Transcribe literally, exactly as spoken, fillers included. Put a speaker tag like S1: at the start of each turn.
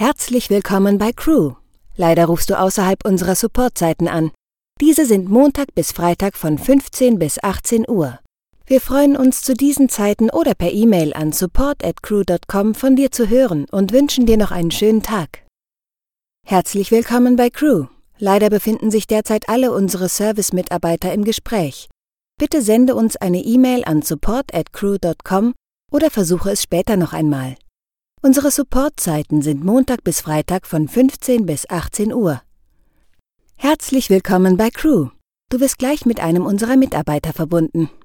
S1: Herzlich willkommen bei Crew. Leider rufst du außerhalb unserer Supportzeiten an. Diese sind Montag bis Freitag von fünfzehn bis achtzehn Uhr. Wir freuen uns zu diesen Zeiten oder per E-Mail an support at crew dot com von dir zu hören und wünschen dir noch einen schönen Tag. Herzlich willkommen bei Crew. Leider befinden sich derzeit alle unsere Service-Mitarbeiter im Gespräch. Bitte sende uns eine E-Mail an support at crew dot com oder versuche es später noch einmal. Unsere Supportzeiten sind Montag bis Freitag von fünfzehn bis achtzehn Uhr. Herzlich willkommen bei Crew. Du wirst gleich mit einem unserer Mitarbeiter verbunden.